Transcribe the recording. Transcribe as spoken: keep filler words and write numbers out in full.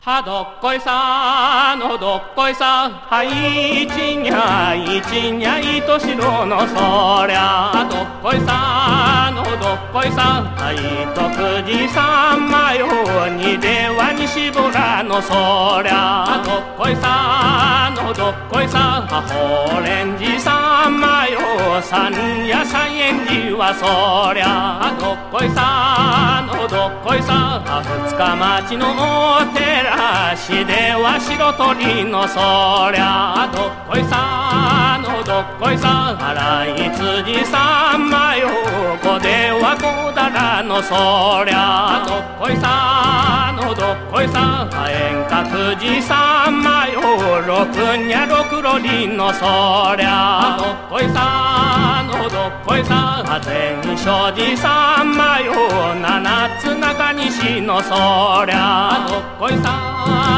はどっこいさのどっこいさはいちにゃいちにゃいとしろのそりゃどっこいさのどっこいさはいとくじさんまよにではにしぼらのそりゃどっこいさのどっこいさほうれんじさんまよさんやさんえんじはそりゃどっこいさのどっこいさふつかまちのお寺しでは白鳥のそりゃどっこいさのどっこいさ洗い辻さんまよこではこだらのそりゃどっこいさのどっこいさ演歌辻さんまよろくにゃろくろりのそりゃどっこいさのどっこいさ全所寺さんまよ七つ中西のそりゃどっこいさ